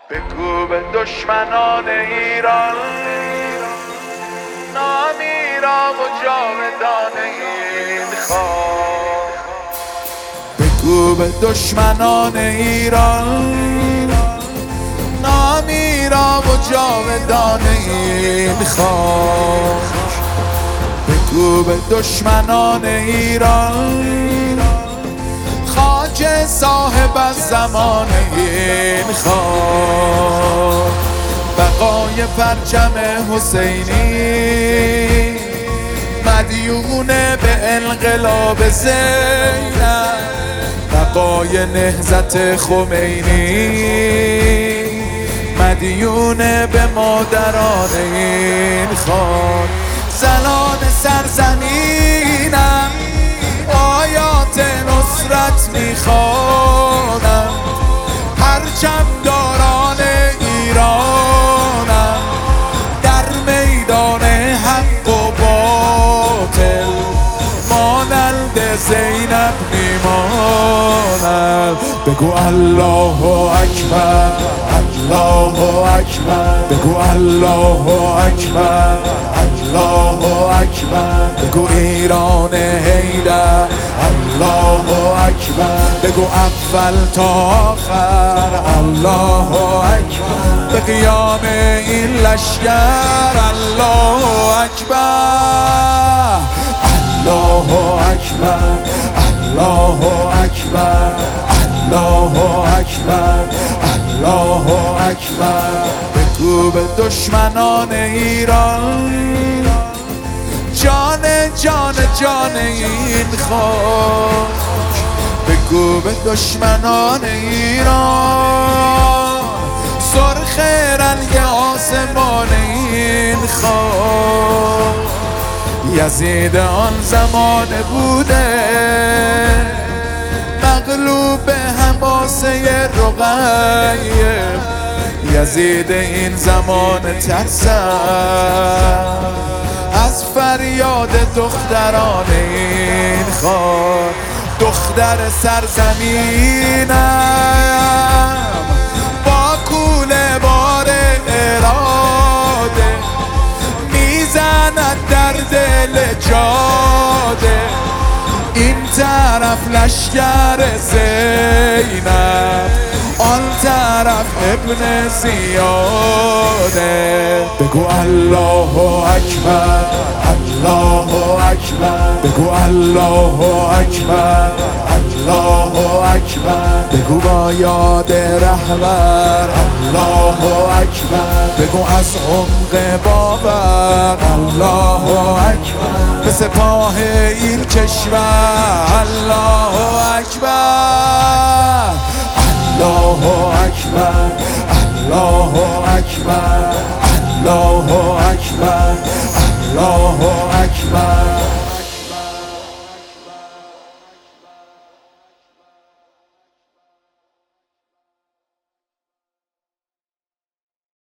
بگو به دشمنان ایران نامی را و جاودان این خاک. بگو به دشمنان ایران نامی را و جاودان این خاک. بگو به دشمنان ایران خاک صاحب از زمان این خاک. بقای پرچم حسینی مدیون به انقلاب زینب. بقای نهضت خمینی مدیون به مادران این خاک. زنان سرزمینم آیات نصرت میخوانم، پرچم داران ایرانم، در میدان حق و باطل مانند زینب میمانم. بگو الله اکبر الله اکبر، بگو الله اکبر الله اکبر، بگو ایران حیدر الله اکبر، بگو اول تا آخر الله اکبر، به قیام این لشکر الله اکبر الله اکبر الله اکبر الله اکبر الله اکبر. بگو به دشمنان ایران جان جان جان این خاک. بگو به دشمنان ایران سرخ رنگ آسمان این خاک. یزید آن زمان بوده مغلوب حماسه رقیه، یزید این زمان ترسم از فریاد دختران این خاک. دختر سرزمینم با کوله بار اراده میزند در دل جاده. این طرف لشکر زینب آن طرف ابن زیاده. بگو الله اکبر الله اکبر، بگو الله اکبر الله اکبر، بگو با یاد رهبر الله اکبر، بگو از عمق باور الله اکبر، به سپاه این کشور الله اکبر الله اکبر الله اکبر الله اکبر الله اکبر.